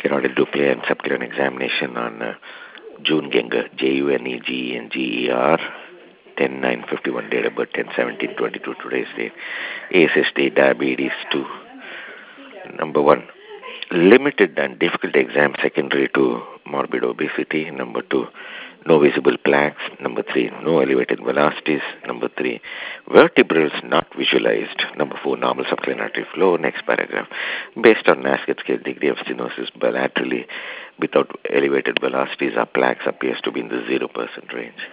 in order to play and subclinical examination on June Genger, Junegenger, 10/9/51 date of birth, 10/17/22 today's date. ASSD diabetes 2. Number 1, limited and difficult exam secondary to morbid obesity. Number 2, no visible plaques. Number 3, no elevated velocities. Number 3, vertebrals not visualized. Number 4, normal subclinical artery flow. Next paragraph. Based on Nascett scale, degree of stenosis bilaterally without elevated velocities or plaques appears to be in the 0% range.